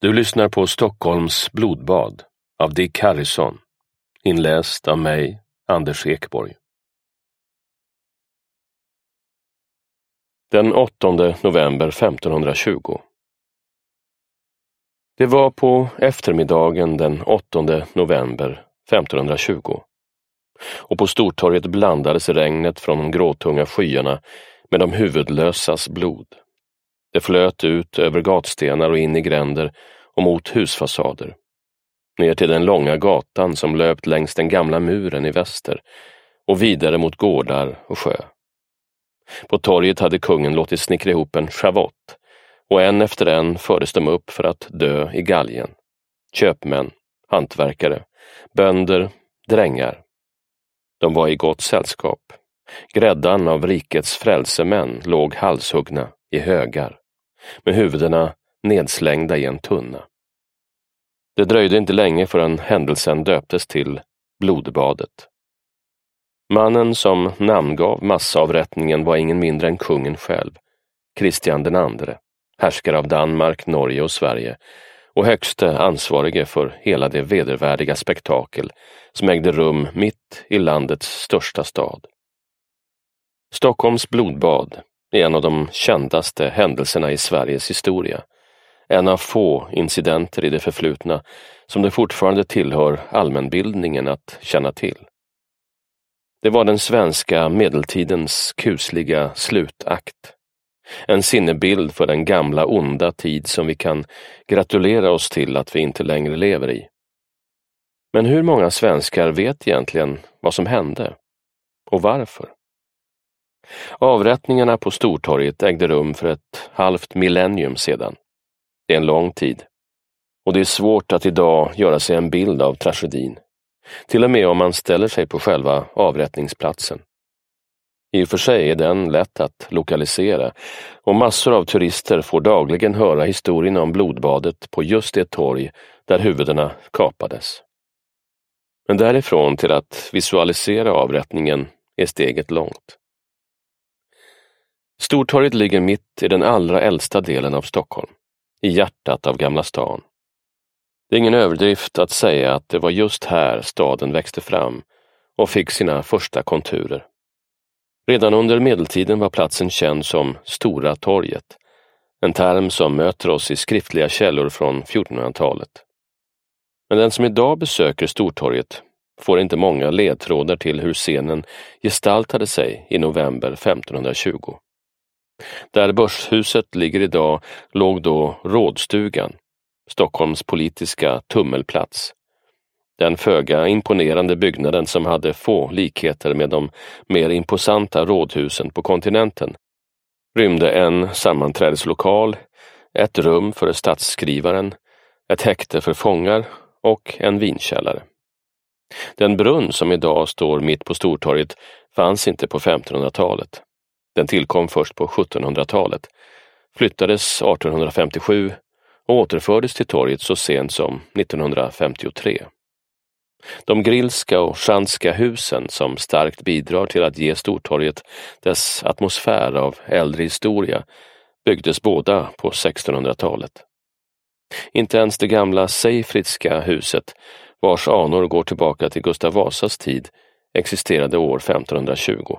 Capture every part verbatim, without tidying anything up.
Du lyssnar på Stockholms blodbad av Dick Harrison, inläst av mig, Anders Ekborg. Den åttonde november femtonhundratjugo. Det var på eftermiddagen den åttonde november femtonhundratjugo, och på Stortorget blandades regnet från de gråtunga skyarna med de huvudlösas blod. Det flöt ut över gatstenar och in i gränder och mot husfasader, ner till den långa gatan som löpt längs den gamla muren i väster och vidare mot gårdar och sjö. På torget hade kungen låtit snickra ihop en schavott, och en efter en fördes de upp för att dö i galgen. Köpmän, hantverkare, bönder, drängar. De var i gott sällskap. Gräddan av rikets frälsemän låg halshuggna i högar, med huvudena nedslängda i en tunna. Det dröjde inte länge förrän händelsen döptes till blodbadet. Mannen som namngav massavrättningen var ingen mindre än kungen själv, Kristian den andre, härskare av Danmark, Norge och Sverige, och högste ansvarige för hela det vedervärdiga spektakel som ägde rum mitt i landets största stad. Stockholms blodbad är en av de kändaste händelserna i Sveriges historia, en av få incidenter i det förflutna som det fortfarande tillhör allmänbildningen att känna till. Det var den svenska medeltidens kusliga slutakt. En sinnebild för den gamla onda tid som vi kan gratulera oss till att vi inte längre lever i. Men hur många svenskar vet egentligen vad som hände? Och varför? Avrättningarna på Stortorget ägde rum för ett halvt millennium sedan. Det är en lång tid. Och det är svårt att idag göra sig en bild av tragedin. Till och med om man ställer sig på själva avrättningsplatsen. I och för sig är den lätt att lokalisera, och massor av turister får dagligen höra historien om blodbadet på just det torg där huvudena kapades. Men därifrån till att visualisera avrättningen är steget långt. Stortorget ligger mitt i den allra äldsta delen av Stockholm, i hjärtat av Gamla stan. Det är ingen överdrift att säga att det var just här staden växte fram och fick sina första konturer. Redan under medeltiden var platsen känd som Stora torget, en term som möter oss i skriftliga källor från fjortonhundratalet. Men den som idag besöker Stortorget får inte många ledtrådar till hur scenen gestaltade sig i november femtonhundratjugo. Där Börshuset ligger idag låg då Rådstugan, Stockholms politiska tummelplats. Den föga imponerande byggnaden som hade få likheter med de mer imposanta rådhusen på kontinenten rymde en sammanträdeslokal, ett rum för statsskrivaren, ett häkte för fångar och en vinkällare. Den brunn som idag står mitt på Stortorget fanns inte på femtonhundratalet. Den tillkom först på sjuttonhundratalet, flyttades artonhundrafemtiosju och återfördes till torget så sent som nittonhundrafemtiotre. De grillska och schanska husen som starkt bidrar till att ge Stortorget dess atmosfär av äldre historia byggdes båda på sextonhundratalet. Inte ens det gamla Seifridska huset, vars anor går tillbaka till Gustav Vasas tid, existerade år femtonhundratjugo.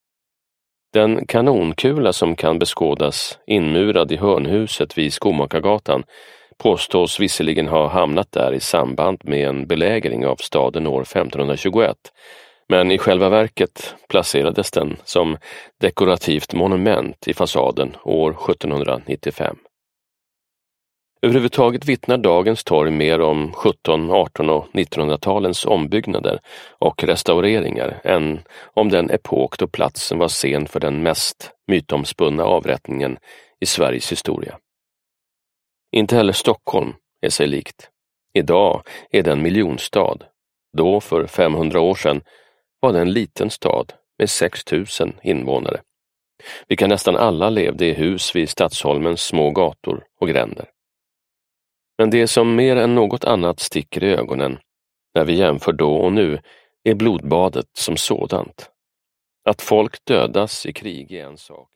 Den kanonkula som kan beskådas inmurad i hörnhuset vid Skomakargatan påstås visserligen ha hamnat där i samband med en belägring av staden år femtonhundratjugoett, men i själva verket placerades den som dekorativt monument i fasaden år sjuttonhundranittiofem. Överhuvudtaget vittnar dagens torg mer om sjutton-, arton- och nittonhundratalens ombyggnader och restaureringar än om den epok då platsen var scen för den mest mytomspunna avrättningen i Sveriges historia. Inte heller Stockholm är sig likt. Idag är det en miljonstad. Då, för femhundra år sedan, var det en liten stad med sex tusen invånare. Vilka nästan alla levde i hus vid Stadsholmens små gator och gränder. Men det som mer än något annat sticker i ögonen när vi jämför då och nu är blodbadet som sådant. Att folk dödas i krig är en sak.